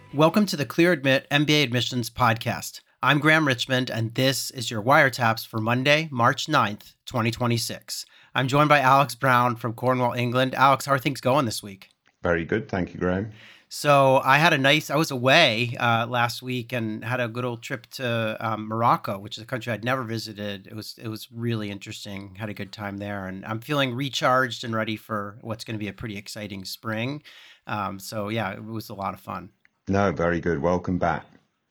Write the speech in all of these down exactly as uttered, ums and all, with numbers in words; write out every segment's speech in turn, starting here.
Welcome to the Clear Admit M B A Admissions Podcast. I'm Graham Richmond, and this is your Wiretaps for Monday, March ninth, twenty twenty-six. I'm joined by Alex Brown from Cornwall, England. Alex, how are things going this week? Very good. Thank you, Graham. So I had a nice, I was away uh, last week and had a good old trip to um, Morocco, which is a country I'd never visited. It was, it was really interesting. Had a good time there, and I'm feeling recharged and ready for what's going to be a pretty exciting spring. Um, so yeah, it was a lot of fun. No, very good. Welcome back.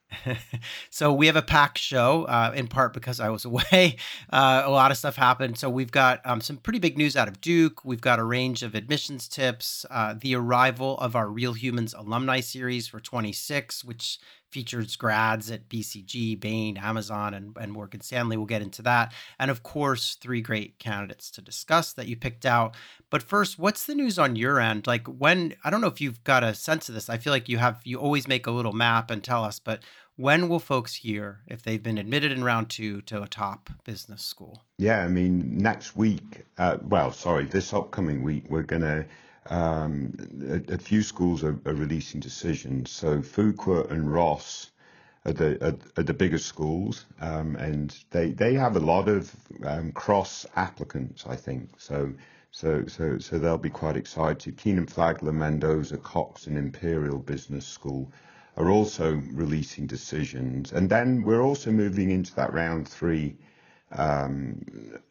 So we have a packed show, uh, in part because I was away. Uh, a lot of stuff happened. So we've got um, some pretty big news out of Duke. We've got a range of admissions tips, uh, the arrival of our Real Humans alumni series for twenty-six, which features grads at B C G, Bain, Amazon, and, and Morgan Stanley. We'll get into that. And of course, three great candidates to discuss that you picked out. But first, what's the news on your end? Like when, I don't know if you've got a sense of this. I feel like you have, you always make a little map and tell us, but when will folks hear if they've been admitted in round two to a top business school? Yeah, I mean, next week, uh, well, sorry, this upcoming week, we're going to, um, a, a few schools are, are releasing decisions. So Fuqua and Ross are the, are, are the biggest schools, um, and they, they have a lot of um, cross applicants, I think. So So, so, so they'll be quite excited. Keenan Flagler, Mendoza, Cox, and Imperial Business School are also releasing decisions. And then we're also moving into that round three um,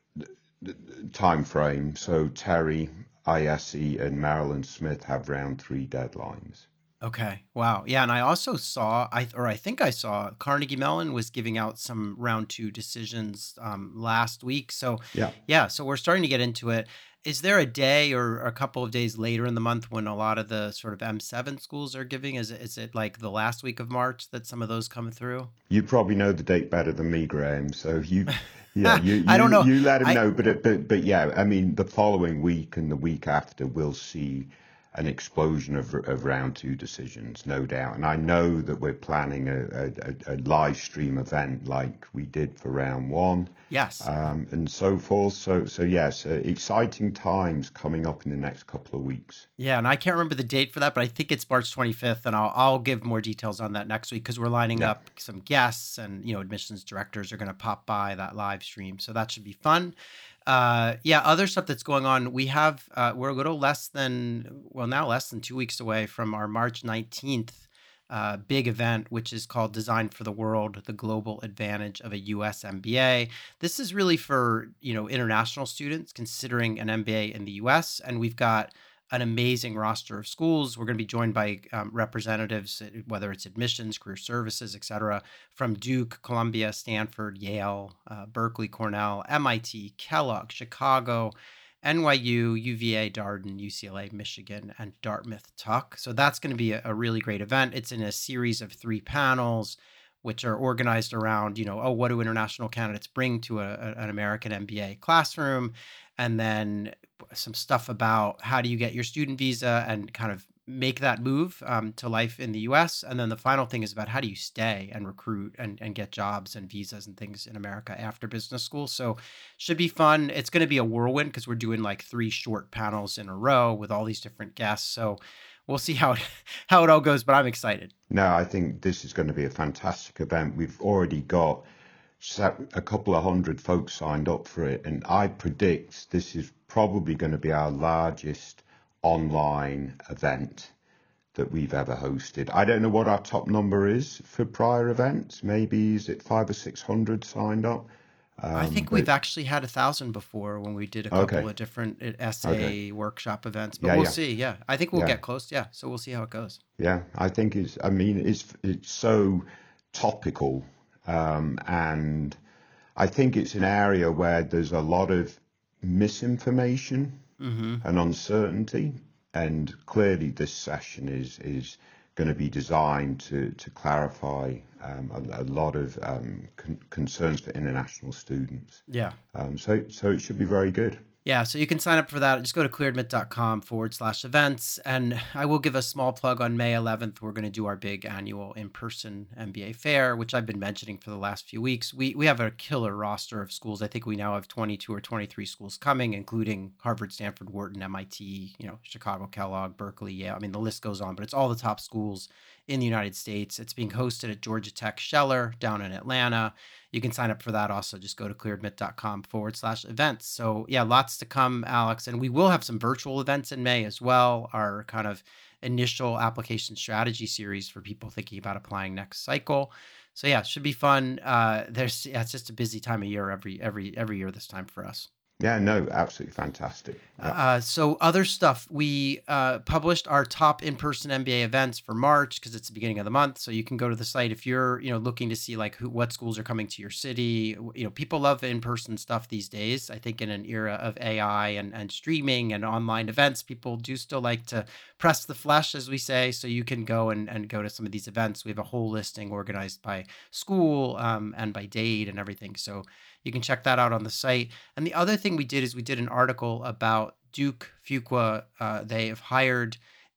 time frame. So Terry, I S E, and Marilyn Smith have round three deadlines. Okay. Wow. Yeah. And I also saw, I or I think I saw Carnegie Mellon was giving out some round two decisions um, last week. So Yeah. yeah. So we're starting to get into it. Is there a day or a couple of days later in the month when a lot of the sort of M seven schools are giving? Is it, is it like the last week of March that some of those come through? You probably know the date better than me, Graham. So you, yeah, you, you, I don't know. you let him I, know. But, it, but, but yeah, I mean, the following week and the week after, we'll see an explosion of, of round two decisions, no doubt. And I know that we're planning a, a, a live stream event like we did for round one. Yes. Um, and so forth. So, so yes, uh, exciting times coming up in the next couple of weeks. Yeah, and I can't remember the date for that, but I think it's March twenty-fifth, and I'll I'll give more details on that next week because we're lining Yeah. up some guests, and you know, admissions directors are going to pop by that live stream, so that should be fun. Uh, yeah, other stuff that's going on. We have uh, we're a little less than well now less than two weeks away from our March nineteenth uh, big event, which is called Design for the World: The Global Advantage of a U S M B A. This is really for you know international students considering an M B A in the U S, and we've got an amazing roster of schools. We're going to be joined by um, representatives, whether it's admissions, career services, et cetera, from Duke, Columbia, Stanford, Yale, uh, Berkeley, Cornell, M I T, Kellogg, Chicago, N Y U, U V A, Darden, U C L A, Michigan, and Dartmouth Tuck. So that's going to be a, a really great event. It's in a series of three panels, which are organized around, you know, oh, what do international candidates bring to a, a, an American M B A classroom? And then some stuff about how do you get your student visa and kind of make that move um, to life in the U S. And then the final thing is about how do you stay and recruit and, and get jobs and visas and things in America after business school. So should be fun. It's going to be a whirlwind because we're doing like three short panels in a row with all these different guests. So we'll see how it, how it all goes, but I'm excited. No, I think this is going to be a fantastic event. We've already got a couple of hundred folks signed up for it, and I predict this is probably going to be our largest online event that we've ever hosted. I don't know what our top number is for prior events. Maybe is it five or six hundred signed up? Um, I think we've actually had a thousand before when we did a couple okay. of different essay okay. workshop events, but yeah, we'll yeah. see. Yeah, I think we'll yeah. get close. Yeah, so we'll see how it goes. Yeah, I think it's. I mean, it's it's so topical. Um, and I think it's an area where there's a lot of misinformation mm-hmm. and uncertainty. And clearly this session is, is going to be designed to, to clarify um, a, a lot of um, con- concerns for international students. Yeah. Um, so, so it should be very good. Yeah, so you can sign up for that. Just go to clearadmit.com forward slash events. And I will give a small plug on May eleventh. We're going to do our big annual in-person M B A fair, which I've been mentioning for the last few weeks. We we have a killer roster of schools. I think we now have twenty-two or twenty-three schools coming, including Harvard, Stanford, Wharton, M I T, you know, Chicago, Kellogg, Berkeley. Yeah, I mean, the list goes on, but it's all the top schools in the United States. It's being hosted at Georgia Tech Scheller down in Atlanta. You can sign up for that also. Just go to clearadmit.com forward slash events. So yeah, lots to come, Alex. And we will have some virtual events in May as well. Our kind of initial application strategy series for people thinking about applying next cycle. So yeah, it should be fun. Uh, there's yeah, it's just a busy time of year every every every year this time for us. Yeah, no, absolutely fantastic. Yeah. Uh, so other stuff, we uh, published our top in-person M B A events for March because it's the beginning of the month. So you can go to the site if you're, you know, looking to see like who, what schools are coming to your city. You know, people love in-person stuff these days. I think in an era of A I and, and streaming and online events, people do still like to press the flesh, as we say. So you can go and, and go to some of these events. We have a whole listing organized by school um, and by date and everything. So you can check that out on the site. And the other thing we did is we did an article about Duke Fuqua. Uh, they have hired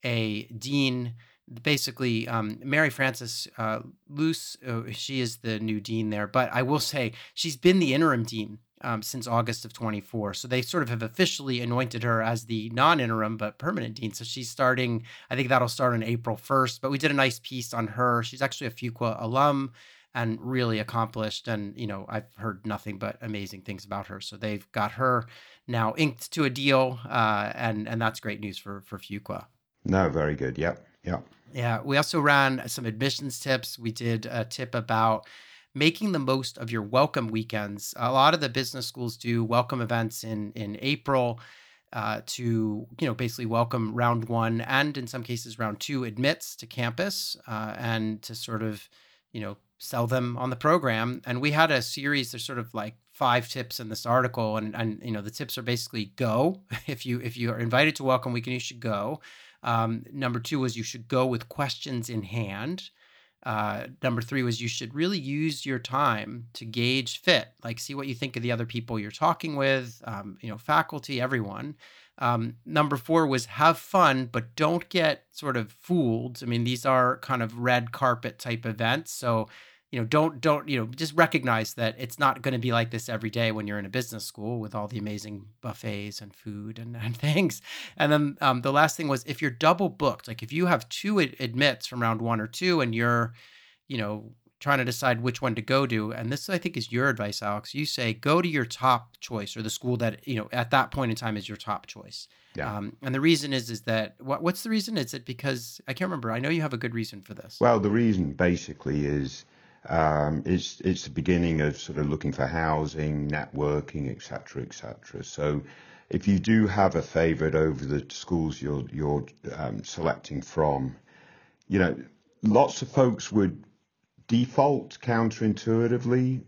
a dean, basically um, Mary Frances uh, Luce. Uh, she is the new dean there. But I will say she's been the interim dean um, since August of twenty-four. So they sort of have officially anointed her as the non-interim but permanent dean. So she's starting, I think that'll start on April first. But we did a nice piece on her. She's actually a Fuqua alum and really accomplished. And, you know, I've heard nothing but amazing things about her. So they've got her now inked to a deal. Uh, and, and that's great news for, for Fuqua. No, very good. Yep. Yep. Yeah. We also ran some admissions tips. We did a tip about making the most of your welcome weekends. A lot of the business schools do welcome events in, in April uh, to, you know, basically welcome round one and in some cases round two admits to campus uh, and to sort of, you know, sell them on the program. And we had a series, there's sort of like five tips in this article. And, and, you know, the tips are basically go. If you, if you are invited to welcome weekend, you should go. Um, number two was you should go with questions in hand. Uh, number three was you should really use your time to gauge fit, like see what you think of the other people you're talking with, um, you know, faculty, everyone. Um, number four was have fun, but don't get sort of fooled. I mean, these are kind of red carpet type events. So, you know, don't, don't, you know, just recognize that it's not going to be like this every day when you're in a business school with all the amazing buffets and food and, and things. And then um, the last thing was if you're double booked, like if you have two ad- admits from round one or two and you're, you know, trying to decide which one to go to. And this, I think, is your advice, Alex. You say, go to your top choice or the school that, you know, at that point in time is your top choice. Yeah. Um, and the reason is, is that what, what's the reason? Is it because I can't remember. I know you have a good reason for this. Well, the reason basically is um, it's, it's the beginning of sort of looking for housing, networking, et cetera, et cetera. So if you do have a favorite over the schools you're, you're um, selecting from, you know, lots of folks would default counterintuitively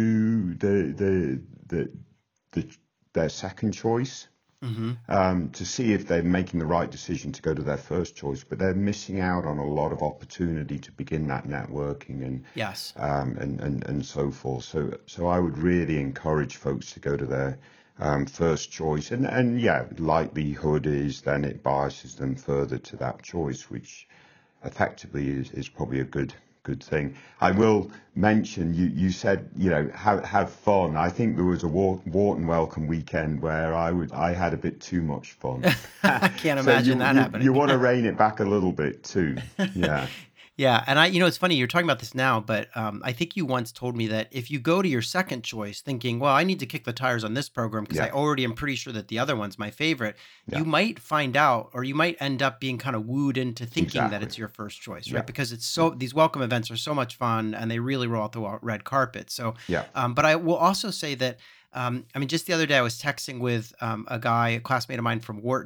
to the the the, the their second choice mm-hmm. um, to see if they're making the right decision to go to their first choice, but they're missing out on a lot of opportunity to begin that networking and yes um, and, and and so forth. So so I would really encourage folks to go to their um, first choice, and and yeah, likelihood is then it biases them further to that choice, which effectively is is probably a good. Good thing. I will mention you. You said you know have have fun. I think there was a Wharton welcome weekend where I would I had a bit too much fun. I can't so imagine you, that you, happening. You want to rein it back a little bit too. Yeah. Yeah. And I, you know, it's funny you're talking about this now, but um, I think you once told me that if you go to your second choice thinking, well, I need to kick the tires on this program because yeah. I already am pretty sure that the other one's my favorite, yeah. you might find out, or you might end up being kind of wooed into thinking exactly. that it's your first choice, right? Yeah. Because it's so, these welcome events are so much fun and they really roll out the red carpet. So, yeah. um, but I will also say that Um, I mean, just the other day I was texting with um, a guy, a classmate of mine from Wharton,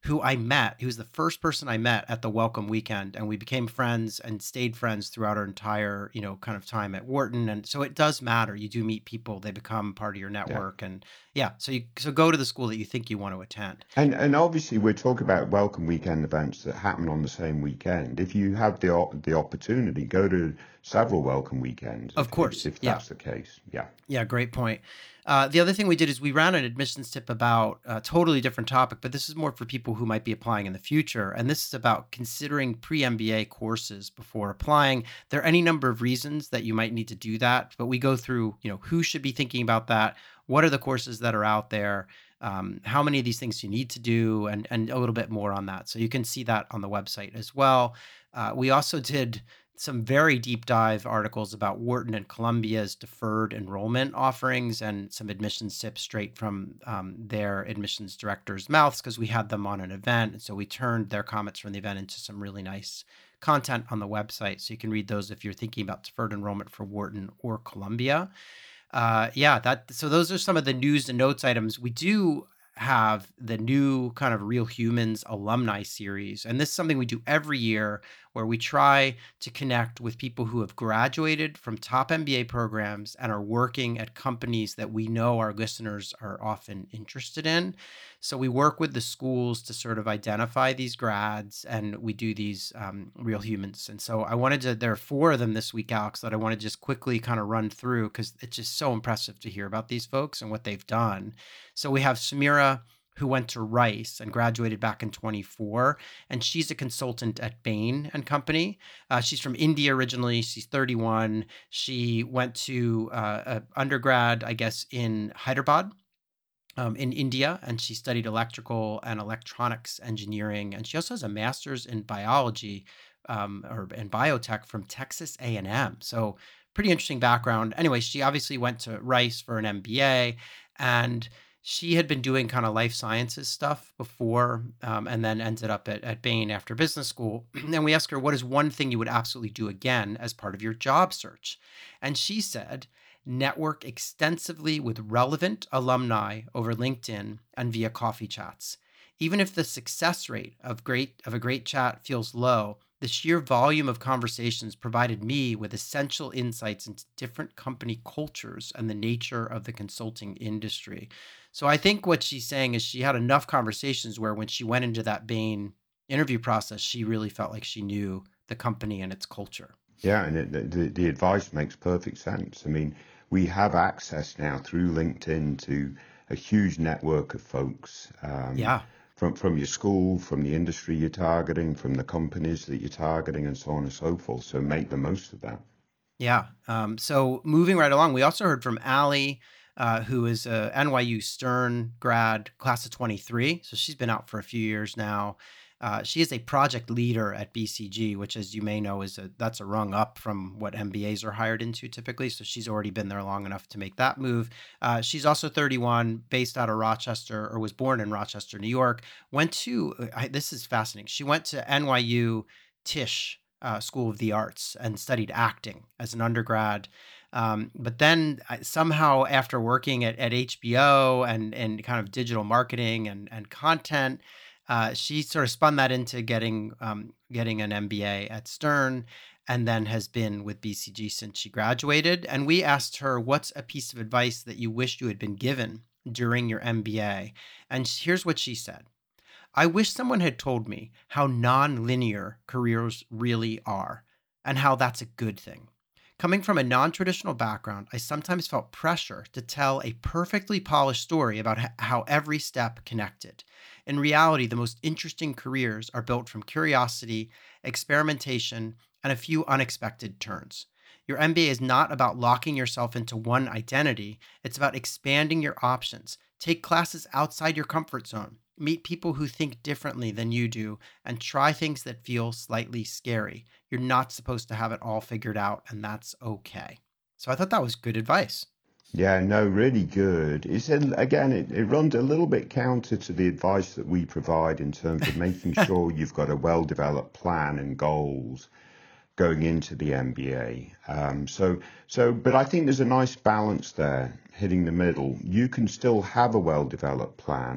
who I met. He was the first person I met at the welcome weekend, and we became friends and stayed friends throughout our entire, you know, kind of time at Wharton. And so it does matter. You do meet people; they become part of your Yeah. network. And yeah, so you so go to the school that you think you want to attend. And and obviously we're talking about welcome weekend events that happen on the same weekend. If you have the op- the opportunity, go to several welcome weekends. Of If course, if yeah. that's the case, yeah. Yeah, great point. Uh, the other thing we did is we ran an admissions tip about a totally different topic, but this is more for people who might be applying in the future. And this is about considering pre-M B A courses before applying. There are any number of reasons that you might need to do that, but we go through, you know, who should be thinking about that, what are the courses that are out there, um, how many of these things you need to do, and and a little bit more on that. So you can see that on the website as well. Uh, we also did some very deep dive articles about Wharton and Columbia's deferred enrollment offerings and some admissions tips straight from um, their admissions directors' mouths, because we had them on an event. And so we turned their comments from the event into some really nice content on the website. So you can read those if you're thinking about deferred enrollment for Wharton or Columbia. Uh, yeah, that so those are some of the news and notes items. We do have the new kind of Real Humans alumni series. And this is something we do every year where we try to connect with people who have graduated from top M B A programs and are working at companies that we know our listeners are often interested in. So we work with the schools to sort of identify these grads, and we do these um, Real Humans. And so I wanted to, there are four of them this week, Alex, that I want to just quickly kind of run through because it's just so impressive to hear about these folks and what they've done. So we have Samira, who went to Rice and graduated back in twenty-four, and she's a consultant at Bain and Company. Uh, she's from India originally. She's thirty-one. She went to uh, a undergrad, I guess, in Hyderabad, um, in India, and she studied electrical and electronics engineering. And she also has a master's in biology um, or in biotech from Texas A and M. So pretty interesting background. Anyway, she obviously went to Rice for an M B A, and she had been doing kind of life sciences stuff before, um, and then ended up at, at Bain after business school. And we asked her, what is one thing you would absolutely do again as part of your job search? And she said, network extensively with relevant alumni over LinkedIn and via coffee chats. Even if the success rate of great of a great chat feels low, the sheer volume of conversations provided me with essential insights into different company cultures and the nature of the consulting industry. So I think what she's saying is she had enough conversations where when she went into that Bain interview process, she really felt like she knew the company and its culture. Yeah, and it, the, the advice makes perfect sense. I mean, we have access now through LinkedIn to a huge network of folks. Um, Yeah. From, from your school, from the industry you're targeting, from the companies that you're targeting, and so on and so forth. So make the most of that. Yeah. Um, so moving right along, we also heard from Allie, uh, who is a N Y U Stern grad, class of twenty-three. So she's been out for a few years now. Uh, she is a project leader at B C G, which, as you may know, is a that's a rung up from what M B As are hired into typically. So she's already been there long enough to make that move. Uh, she's also thirty-one, based out of Rochester, or was born in Rochester, New York. Went to I, this is fascinating. She went to N Y U Tisch uh, School of the Arts and studied acting as an undergrad. Um, but then I- somehow, after working at, at H B O and and kind of digital marketing and and content, uh, she sort of spun that into getting um, getting an M B A at Stern, and then has been with B C G since she graduated. And we asked her, what's a piece of advice that you wished you had been given during your M B A? And here's what she said. I wish someone had told me how non-linear careers really are and how that's a good thing. Coming from a non-traditional background, I sometimes felt pressure to tell a perfectly polished story about h- how every step connected. In reality, the most interesting careers are built from curiosity, experimentation, and a few unexpected turns. Your M B A is not about locking yourself into one identity. It's about expanding your options. Take classes outside your comfort zone. Meet people who think differently than you do, and try things that feel slightly scary. You're not supposed to have it all figured out, and that's okay. So I thought that was good advice. Yeah, no, really good. It's a, again, it, it runs a little bit counter to the advice that we provide in terms of making sure you've got a well-developed plan and goals going into the M B A. Um, so, so, but I think there's a nice balance there, hitting the middle. You can still have a well-developed plan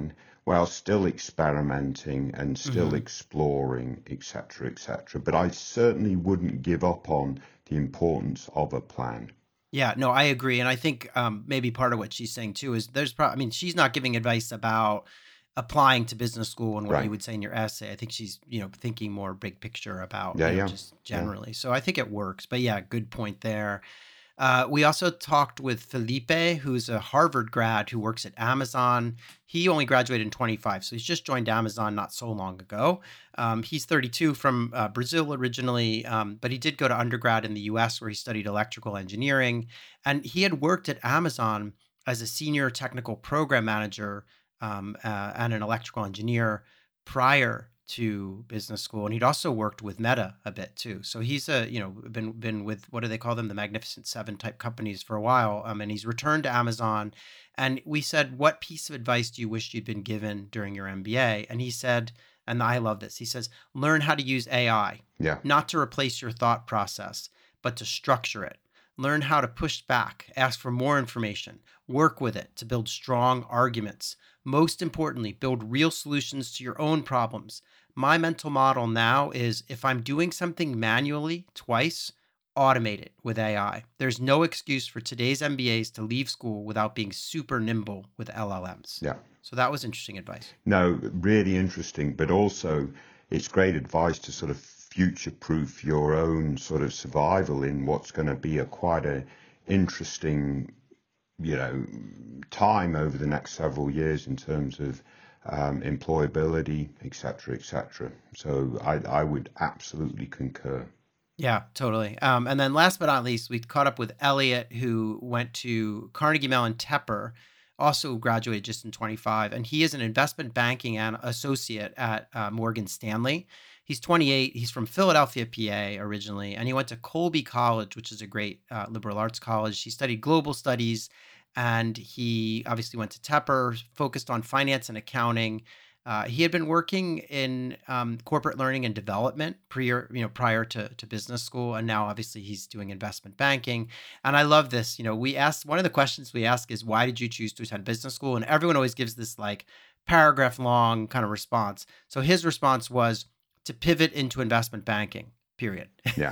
well, still experimenting and still Hmm. exploring, et cetera, et cetera. But I certainly wouldn't give up on the importance of a plan. Yeah, no, I agree. And I think um, maybe part of what she's saying too is there's probably, I mean, she's not giving advice about applying to business school and what you Right. would say in your essay. I think she's, you know, thinking more big picture about, Yeah, you know, yeah, just yeah. generally. So I think it works. But yeah, good point there. Uh, we also talked with Felipe, who's a Harvard grad who works at Amazon. He only graduated in twenty-five, so he's just joined Amazon not so long ago. Um, he's thirty-two, from uh, Brazil originally, um, but he did go to undergrad in the U S where he studied electrical engineering. And he had worked at Amazon as a senior technical program manager um, uh, and an electrical engineer prior to business school, and he'd also worked with Meta a bit too. So he's a you know been been with, what do they call them, the Magnificent Seven type companies for a while. Um, and he's returned to Amazon. And we said, what piece of advice do you wish you'd been given during your M B A? And he said, and I love this. He says, learn how to use A I, Yeah. not to replace your thought process, but to structure it. Learn how to push back, ask for more information, work with it to build strong arguments. Most importantly, build real solutions to your own problems. My mental model now is, if I'm doing something manually twice, automate it with A I. There's no excuse for today's M B As to leave school without being super nimble with L L Ms. Yeah. So that was interesting advice. No, really interesting, but also it's great advice to sort of future-proof your own sort of survival in what's going to be a quite a interesting, you know, time over the next several years in terms of um, employability, et cetera, et cetera. So I, I would absolutely concur. Yeah, totally. Um, and then last but not least, we caught up with Elliot, who went to Carnegie Mellon Tepper, also graduated just in twenty-five, and he is an investment banking and associate at uh, Morgan Stanley. He's twenty-eight. He's from Philadelphia, P A originally, and he went to Colby College, which is a great uh, liberal arts college. He studied global studies, and he obviously went to Tepper, focused on finance and accounting. Uh, he had been working in um, corporate learning and development prior, you know, prior to, to business school, and now obviously he's doing investment banking. And I love this. You know, we asked, one of the questions we ask is, why did you choose to attend business school? And everyone always gives this like paragraph long kind of response. So his response was to pivot into investment banking. Period. Yeah.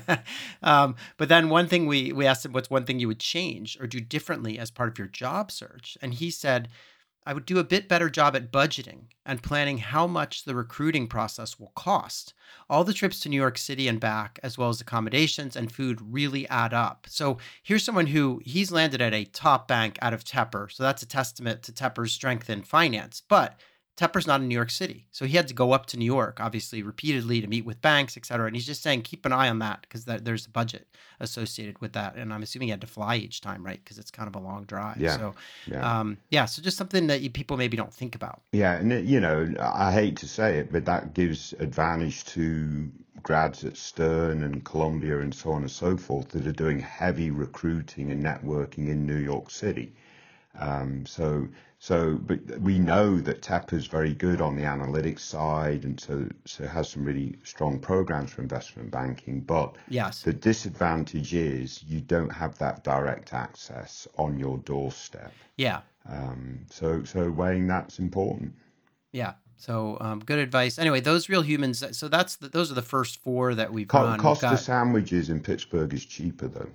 um, but then one thing we we asked him, what's one thing you would change or do differently as part of your job search? And he said, I would do a bit better job at budgeting and planning how much the recruiting process will cost. All the trips to New York City and back, as well as accommodations and food, really add up. So here's someone who, he's landed at a top bank out of Tepper. So that's a testament to Tepper's strength in finance. But Tepper's not in New York City. So he had to go up to New York, obviously, repeatedly to meet with banks, et cetera. And he's just saying, keep an eye on that, because there's a budget associated with that. And I'm assuming he had to fly each time, right? Because it's kind of a long drive. Yeah. So, Yeah. um, yeah. So just something that you, people maybe don't think about. Yeah, and it- you know, I hate to say it, but that gives advantage to grads at Stern and Columbia and so on and so forth that are doing heavy recruiting and networking in New York City. Um, so, so, but we know that Tepper's very good on the analytics side, and so, so it has some really strong programs for investment banking. But Yes. the disadvantage is you don't have that direct access on your doorstep. Yeah. Um, so, so weighing that's important. Yeah. So um, good advice. Anyway, those real humans. So that's the, those are the first four that we've Co- run. We've cost of got- sandwiches in Pittsburgh is cheaper, though.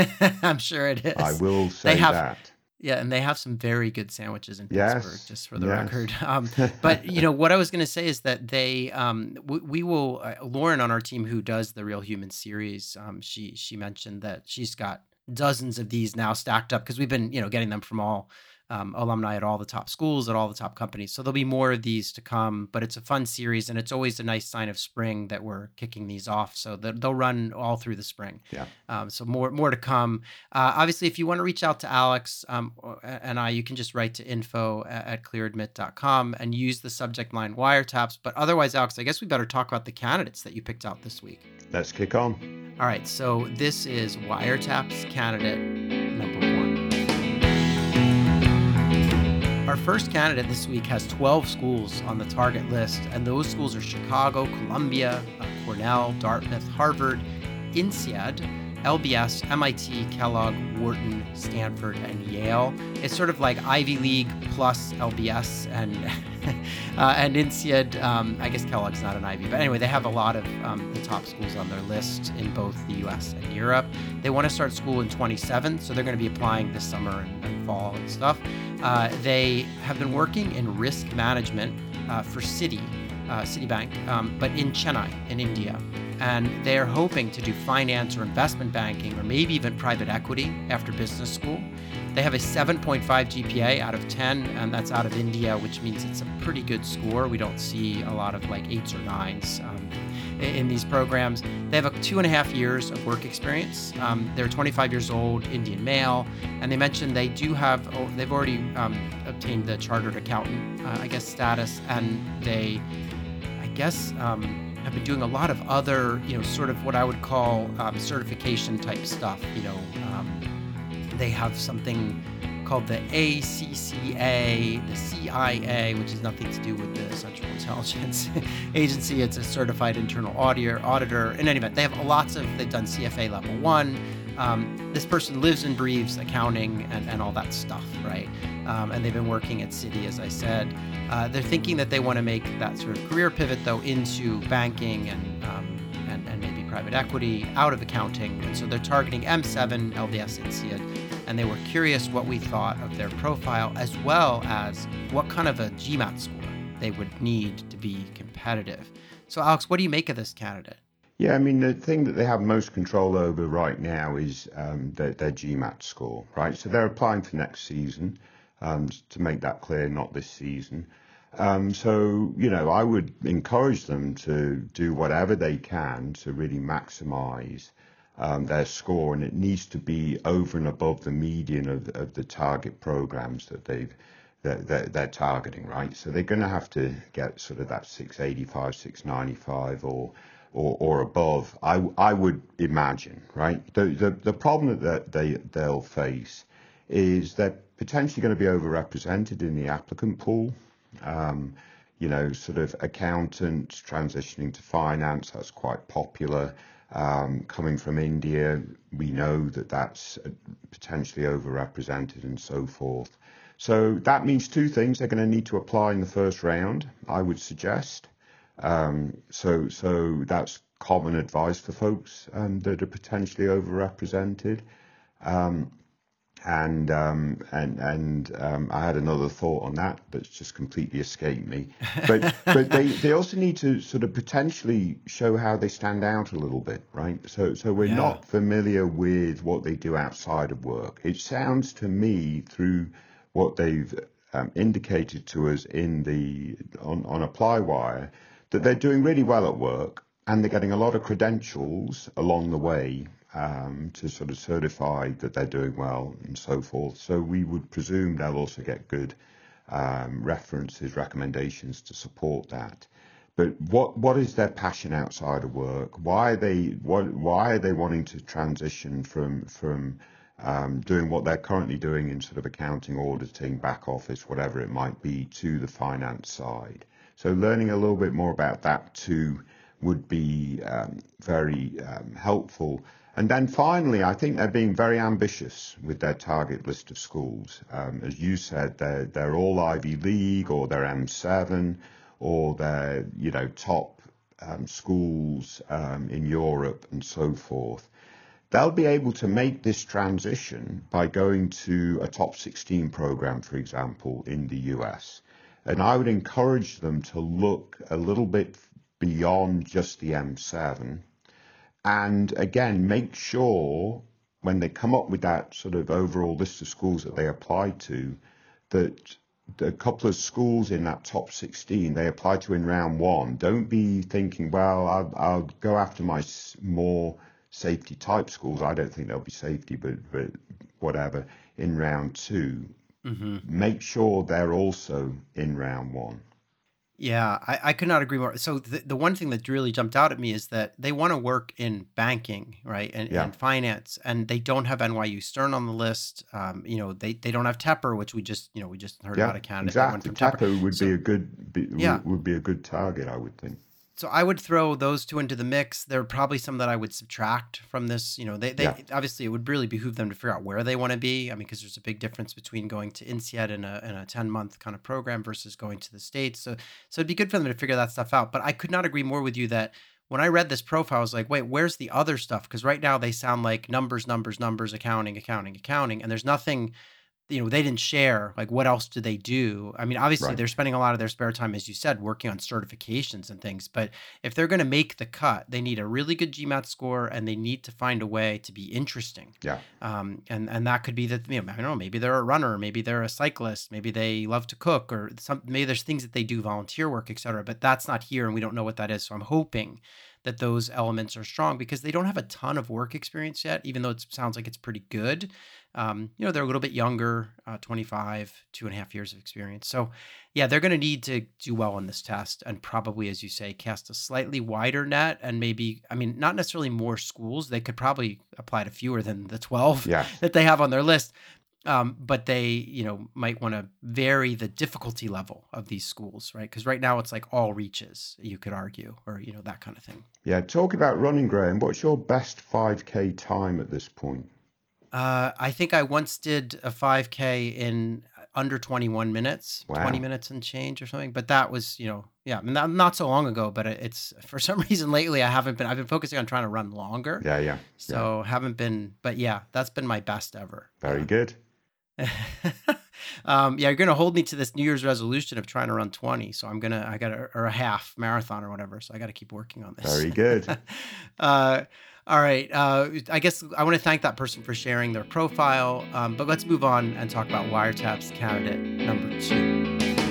I'm sure it is. I will say They have- that. Yeah, and they have some very good sandwiches in Yes, Pittsburgh, just for the yes. record. Um, but you know what I was going to say is that they, um, we, we will. Uh, Lauren on our team, who does the Real Human series, um, she she mentioned that she's got dozens of these now stacked up, because we've been, you know, getting them from all um, alumni at all the top schools, at all the top companies. So there'll be more of these to come. But it's a fun series, and it's always a nice sign of spring that we're kicking these off. So that they'll run all through the spring. Yeah. Um, so more more to come. Uh, obviously, if you want to reach out to Alex um, or- and I, you can just write to info at, at clear admit dot com and use the subject line wiretaps. But otherwise, Alex, I guess we better talk about the candidates that you picked out this week. Let's kick on. All right. So this is Wiretaps candidate number one. Our first candidate this week has twelve schools on the target list, and those schools are Chicago, Columbia, uh, Cornell, Dartmouth, Harvard, INSEAD, L B S, M I T, Kellogg, Wharton, Stanford, and Yale. It's sort of like Ivy League plus L B S and uh, and INSEAD. Um, I guess Kellogg's not an Ivy, but anyway, they have a lot of um, the top schools on their list in both the U S and Europe. They want to start school in twenty-seven, so they're going to be applying this summer and, and fall and stuff. Uh, they have been working in risk management uh, for Citi, uh, Citibank, um, but in Chennai, in India. And they're hoping to do finance or investment banking or maybe even private equity after business school. They have a seven point five G P A out of ten, and that's out of India, which means it's a pretty good score. We don't see a lot of like eights or nines um, in these programs. They have a two and a half years of work experience. Um, they're twenty-five years old, Indian male, and they mentioned they do have, oh, they've already um, obtained the chartered accountant, uh, I guess, status, and they, I guess, um, have been doing a lot of other, you know, sort of what I would call um, certification type stuff. You know, um, they have something called the A C C A, the C I A, which has nothing to do with the Central Intelligence Agency. It's a certified internal auditor. Auditor. In any event, they have lots of. They've done C F A level one. Um, this person lives and breathes accounting and, and all that stuff, right? Um, and they've been working at Citi, as I said. Uh, they're thinking that they want to make that sort of career pivot, though, into banking and, um, and and maybe private equity, out of accounting. And so they're targeting M seven, L B S, INSEAD. And they were curious what we thought of their profile, as well as what kind of a GMAT score they would need to be competitive. So, Alex, what do you make of this candidate? Yeah, I mean, the thing that they have most control over right now is um, their, their GMAT score, right? So they're applying for next season, um, to make that clear, not this season. Um, so, you know, I would encourage them to do whatever they can to really maximize um, their score, and it needs to be over and above the median of, of the target programs that they've that they're, they're targeting, right? So they're going to have to get sort of that six eighty-five, six ninety-five, or Or, or above, I, I would imagine, right? The, the, the problem that they, they'll face is they're potentially going to be overrepresented in the applicant pool. Um, you know, sort of accountants transitioning to finance, that's quite popular. Um, coming from India, we know that that's potentially overrepresented and so forth. So that means two things. They're going to need to apply in the first round, I would suggest. Um, so, so that's common advice for folks um, that are potentially overrepresented. Um, and um, and and um, I had another thought on that that's just completely escaped me. But but they, they also need to sort of potentially show how they stand out a little bit, right? So so we're Yeah. not familiar with what they do outside of work. It sounds to me through what they've um, indicated to us in the on on ApplyWire, that they're doing really well at work, and they're getting a lot of credentials along the way um, to sort of certify that they're doing well and so forth. So we would presume they'll also get good um, references, recommendations to support that. But what what is their passion outside of work? Why are they what why are they wanting to transition from from um, doing what they're currently doing in sort of accounting, auditing, back office, whatever it might be, to the finance side? So learning a little bit more about that too would be um, very um, helpful. And then finally, I think they're being very ambitious with their target list of schools. Um, as you said, they're, they're all Ivy League, or they're M seven, or they're, you know, top um, schools um, in Europe and so forth. They'll be able to make this transition by going to a top sixteen program, for example, in the U S. And I would encourage them to look a little bit beyond just the M seven. And again, make sure when they come up with that sort of overall list of schools that they apply to, that a couple of schools in that top sixteen they apply to in round one. Don't be thinking, well, I'll, I'll go after my more safety type schools. I don't think they'll be safety, but, but whatever, in round two. Mm-hmm. Make sure they're also in round one. Yeah, I, I could not agree more. So the, the one thing that really jumped out at me is that they want to work in banking, right, and, Yeah. and finance, and they don't have N Y U Stern on the list. Um, you know, they, they don't have Tepper, which we just you know we just heard Yeah, about a candidate that went exactly. from Tepper. Tepper would So be a good be, yeah, would, would be a good target, I would think. So I would throw those two into the mix. There are probably some that I would subtract from this. You know, they, Yeah, they obviously it would really behoove them to figure out where they want to be. I mean, because there's a big difference between going to INSEAD in a in a ten month kind of program versus going to the States. So so it'd be good for them to figure that stuff out. But I could not agree more with you that when I read this profile, I was like, wait, where's the other stuff? Because right now they sound like numbers, numbers, numbers, accounting, accounting, accounting, and there's nothing, you know, they didn't share like what else do they do. I mean, obviously right. they're spending a lot of their spare time, as you said, working on certifications and things, but if they're going to make the cut, they need a really good GMAT score and they need to find a way to be interesting. Yeah, Um, and and that could be that, you know, I don't know, maybe they're a runner, maybe they're a cyclist, maybe they love to cook, or some, maybe there's things that they do, volunteer work, et cetera, but that's not here and we don't know what that is. So I'm hoping that those elements are strong because they don't have a ton of work experience yet, even though it sounds like it's pretty good. Um, you know, they're a little bit younger, uh, twenty-five, two and a half years of experience. So yeah, they're going to need to do well on this test and probably, as you say, cast a slightly wider net and maybe, I mean, not necessarily more schools. They could probably apply to fewer than the twelve yes. that they have on their list. Um, but they, you know, might want to vary the difficulty level of these schools, right? Because right now it's like all reaches, you could argue, or, you know, that kind of thing. Yeah, talk about running, Graham. What's your best five K time at this point? Uh, I think I once did a five K in under twenty-one minutes, Wow. twenty minutes and change or something. But that was, you know, yeah, I mean, not, not so long ago, but it's for some reason lately I haven't been, I've been focusing on trying to run longer. Yeah, yeah. So haven't been, but yeah, that's been my best ever. Very good. um, yeah, you're going to hold me to this New Year's resolution of trying to run twenty. So I'm going to, I got a, or a half marathon or whatever. So I got to keep working on this. Very good. uh, all right. Uh, I guess I want to thank that person for sharing their profile. Um, but let's move on and talk about Wiretap's candidate number two.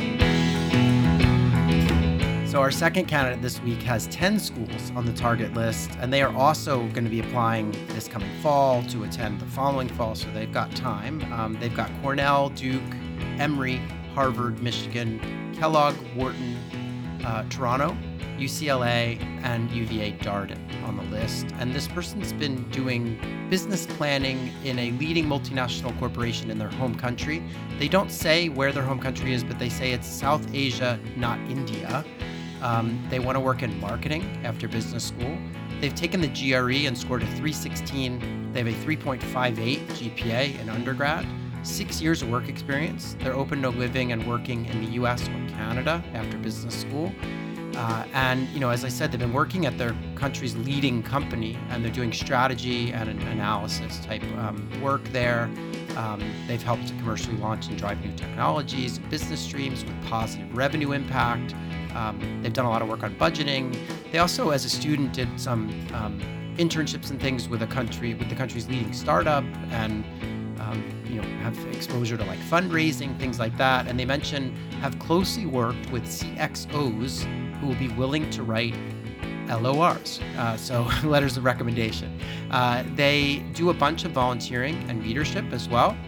So our second candidate this week has ten schools on the target list, and they are also going to be applying this coming fall to attend the following fall, so they've got time. Um, they've got Cornell, Duke, Emory, Harvard, Michigan, Kellogg, Wharton, uh, Toronto, U C L A, and U V A Darden on the list. And this person's been doing business planning in a leading multinational corporation in their home country. They don't say where their home country is, but they say it's South Asia, not India. Um, they want to work in marketing after business school. They've taken the G R E and scored a three sixteen. They have a three point five eight G P A in undergrad, six years of work experience. They're open to living and working in the U S or Canada after business school. Uh, and, you know, as I said, they've been working at their country's leading company, and they're doing strategy and an analysis type um, work there. Um, they've helped to commercially launch and drive new technologies, business streams with positive revenue impact. Um, they've done a lot of work on budgeting. They also, as a student, did some um, internships and things with a country, with the country's leading startup, and um, you know, have exposure to like fundraising, things like that. And they mention have closely worked with C X Os who will be willing to write L O Rs, uh, so letters of recommendation. Uh, they do a bunch of volunteering and leadership as well.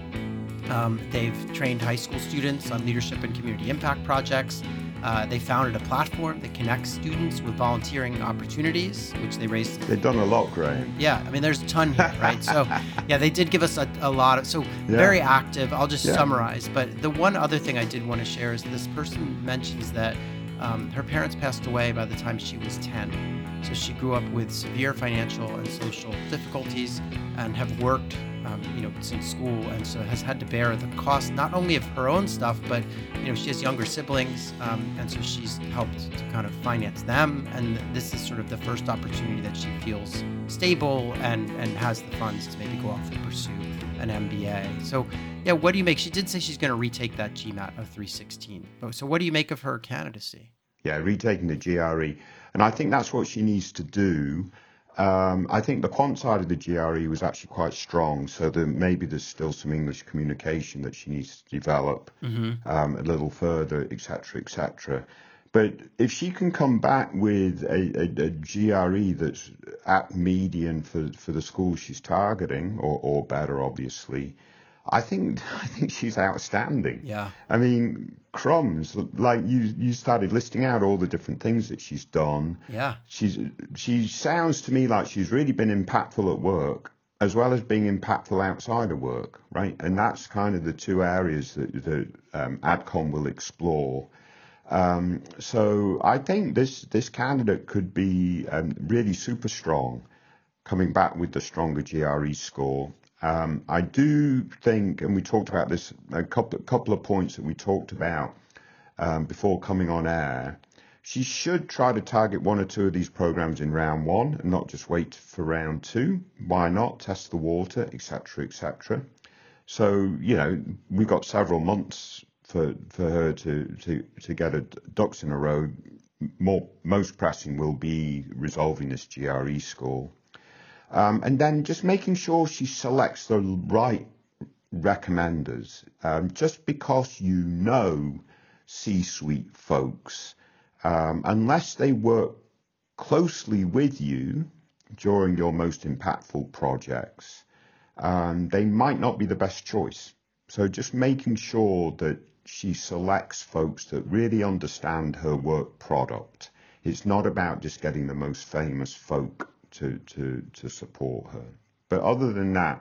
Um, they've trained high school students on leadership and community impact projects. Uh, they founded a platform that connects students with volunteering opportunities, which they raised. They've done a lot, Graham. Yeah, I mean, there's a ton here, right? So, yeah, they did give us a, a lot of, so Yeah. very active. I'll just Yeah. summarize. But the one other thing I did want to share is this person mentions that um, her parents passed away by the time she was ten. So she grew up with severe financial and social difficulties and have worked, um, you know, since school, and so has had to bear the cost not only of her own stuff, but you know, she has younger siblings, um, and so she's helped to kind of finance them. And this is sort of the first opportunity that she feels stable and and has the funds to maybe go off and pursue an M B A. So, yeah, what do you make? She did say she's going to retake that GMAT of three sixteen. So, what do you make of her candidacy? Yeah, retaking the G R E. And I think that's what she needs to do. Um, I think the quant side of the G R E was actually quite strong, so there, maybe there's still some English communication that she needs to develop Mm-hmm. um, a little further, et cetera, et cetera. But if she can come back with a, a, a G R E that's at median for, for the school she's targeting, or, or better, obviously, I think I think she's outstanding. Yeah. I mean, crumbs. Like you, you started listing out all the different things that she's done. Yeah. She's she sounds to me like she's really been impactful at work as well as being impactful outside of work, right? And that's kind of the two areas that, that um, AdCom will explore. Um, so I think this this candidate could be um, really super strong, coming back with the stronger G R E score. Um, I do think, and we talked about this, a couple, couple of points that we talked about um, before coming on air. She should try to target one or two of these programs in round one and not just wait for round two. Why not? Test the water, et cetera, et cetera. So, you know, we've got several months for for her to, to, to get her ducks in a row. More, most pressing will be resolving this G R E score. Um, and then just making sure she selects the right recommenders. Um, just because you know C-suite folks, um, unless they work closely with you during your most impactful projects, um, they might not be the best choice. So just making sure that she selects folks that really understand her work product. It's not about just getting the most famous folk to, to, to support her. But other than that,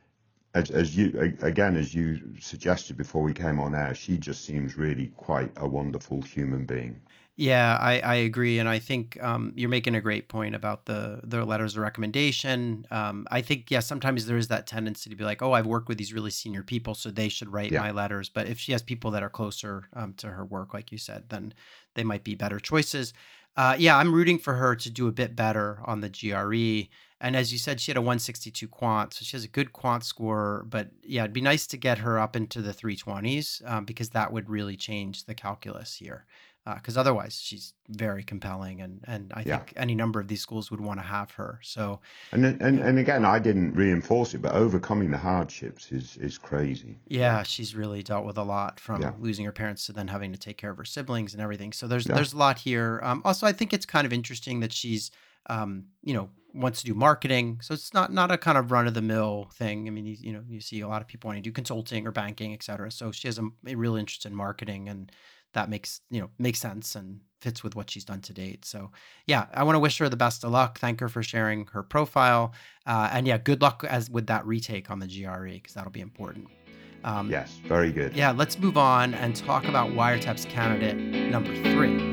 as, as you, again, as you suggested before we came on air, she just seems really quite a wonderful human being. Yeah, I, I agree, and I think um, you're making a great point about the the letters of recommendation. Um, I think yeah, sometimes there is that tendency to be like, oh, I've worked with these really senior people, so they should write Yeah. my letters. But if she has people that are closer um, to her work, like you said, then they might be better choices. Uh, yeah, I'm rooting for her to do a bit better on the G R E. And as you said, she had a one sixty-two quant, so she has a good quant score. But yeah, it'd be nice to get her up into the three twenties um, because that would really change the calculus here. Because uh, otherwise, she's very compelling, and and I Yeah. think any number of these schools would want to have her. So, And then- and yeah, and again, I didn't reinforce it, but overcoming the hardships is is crazy. yeah, she's really dealt with a lot Yeah. from losing her parents to then having to take care of her siblings and everything. So there's Yeah. there's a lot here. Um, also, I think it's kind of interesting that she's um, you know wants to do marketing. So it's not not a kind of run of the mill thing. I mean, you, you know, you see a lot of people wanting to do consulting or banking, et cetera. So she has a, a real interest in marketing, and that makes you know makes sense and fits with what she's done to date. So yeah, I want to wish her the best of luck. Thank her for sharing her profile, uh, and yeah, good luck as with that retake on the G R E because that'll be important. Um, Yes. Very good. yeah, let's move on and talk about Wiretap's candidate number three.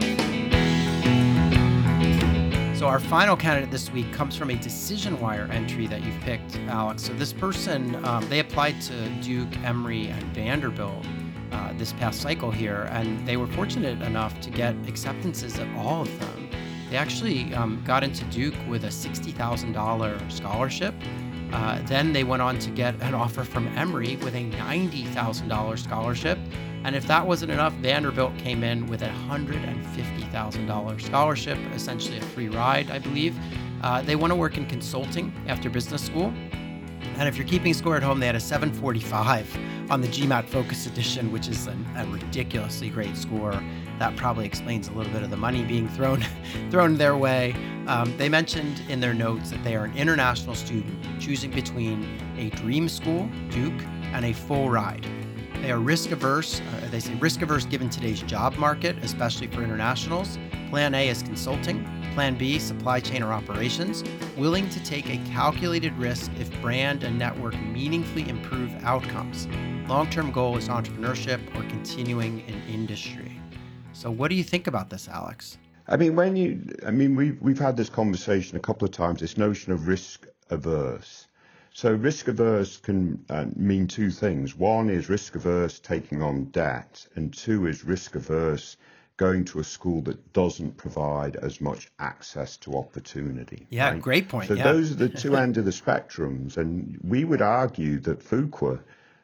So our final candidate this week comes from a Decision Wire entry that you've picked, Alex. So this person, um, they applied to Duke, Emory, and Vanderbilt uh, this past cycle here, and they were fortunate enough to get acceptances at all of them. They actually um, got into Duke with a sixty thousand dollars scholarship. Uh, then they went on to get an offer from Emory with a ninety thousand dollars scholarship. And if that wasn't enough, Vanderbilt came in with a one hundred fifty thousand dollars scholarship, essentially a free ride, I believe. Uh, they want to work in consulting after business school. And if you're keeping score at home, they had a seven forty-five on the GMAT Focus Edition, which is an, a ridiculously great score. That probably explains a little bit of the money being thrown thrown their way. Um, they mentioned in their notes that they are an international student choosing between a dream school, Duke, and a full ride. They are risk averse. Uh, they say risk averse given today's job market, especially for internationals. Plan A is consulting. Plan B, supply chain or operations. Willing to take a calculated risk if brand and network meaningfully improve outcomes. Long-term goal is entrepreneurship or continuing in industry. So what do you think about this, Alex? I mean, when you, I mean, we've we've had this conversation a couple of times. This notion of risk averse. So risk averse can uh, mean two things. One is risk averse taking on debt, and two is risk averse going to a school that doesn't provide as much access to opportunity. Yeah, right? great point. So yeah. those are the two ends of the spectrums, and we would argue that Fuqua,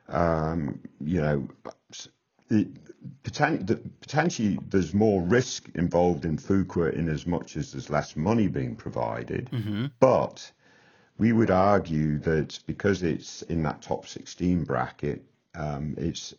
um, you know, it, poten- that potentially there's more risk involved in Fuqua in as much as there's less money being provided, Mm-hmm. but we would argue that because it's in that top sixteen bracket, um, its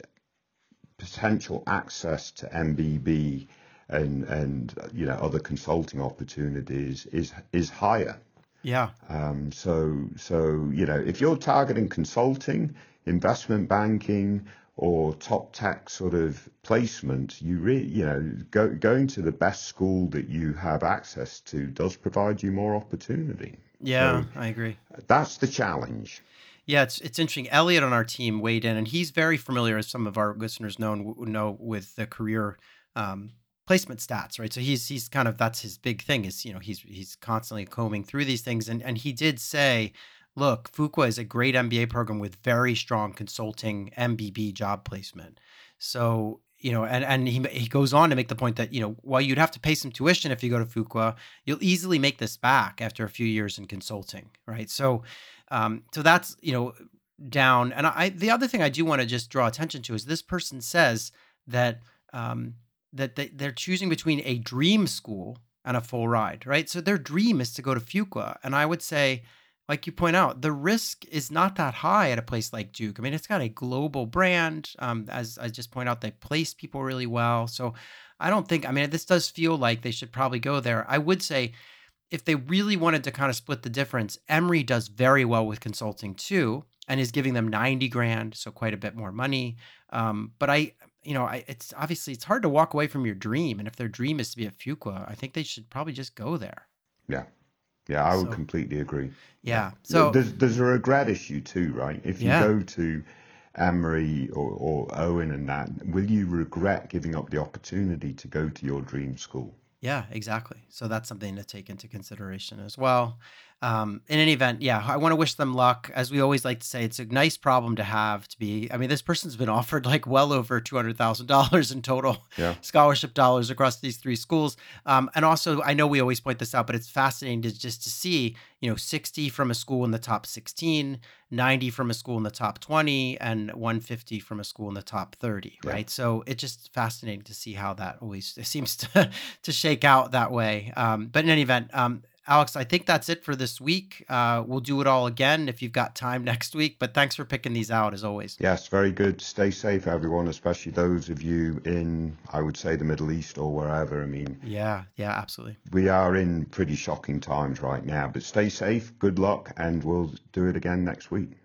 potential access to M B B and and you know other consulting opportunities is is higher. Yeah. Um, so so you know if you're targeting consulting, investment banking, or top tech sort of placement, you really you know go, going to the best school that you have access to does provide you more opportunity. Yeah, So I agree. that's the challenge. Yeah, it's it's interesting. Elliot on our team weighed in, and he's very familiar, as some of our listeners know know, with the career um, placement stats, right? So he's he's kind of that's his big thing is, you know, he's he's constantly combing through these things. And and he did say, look, Fuqua is a great M B A program with very strong consulting M B B job placement. So, you know, and and he he goes on to make the point that, you know, while you'd have to pay some tuition if you go to Fuqua, you'll easily make this back after a few years in consulting, right? So, um, so that's, you know, down. And I the other thing I do want to just draw attention to is this person says that um, that they, they're choosing between a dream school and a full ride, right? So their dream is to go to Fuqua, and I would say, like you point out, the risk is not that high at a place like Duke. I mean, it's got a global brand. Um, as I just point out, they place people really well. So I don't think, I mean, this does feel like they should probably go there. I would say if they really wanted to kind of split the difference, Emory does very well with consulting too, and is giving them ninety grand, so quite a bit more money. Um, but I, you know, I, it's obviously, it's hard to walk away from your dream. And if their dream is to be at Fuqua, I think they should probably just go there. Yeah. Yeah, I would So, completely agree. yeah. Yeah. So, There's there's a regret issue too, right? If you yeah. go to Emory or, or Owen and that, will you regret giving up the opportunity to go to your dream school? Yeah, exactly. So that's something to take into consideration as well. Um, in any event, yeah, I want to wish them luck. As we always like to say, it's a nice problem to have to be. I mean, this person's been offered like well over two hundred thousand dollars in total Yeah. scholarship dollars across these three schools. Um, and also, I know we always point this out, but it's fascinating to just to see, you know, sixty from a school in the top sixteen, ninety from a school in the top twenty, and one hundred fifty from a school in the top thirty, Yeah. right? So it's just fascinating to see how that always it seems to, to shake out that way. Um, but in any event, um, Alex, I think that's it for this week. Uh, we'll do it all again if you've got time next week, but thanks for picking these out as always. Yes, very good. Stay safe, everyone, especially those of you in, I would say, the Middle East or wherever. I mean, Yeah, yeah, absolutely. we are in pretty shocking times right now, but stay safe, good luck, and we'll do it again next week.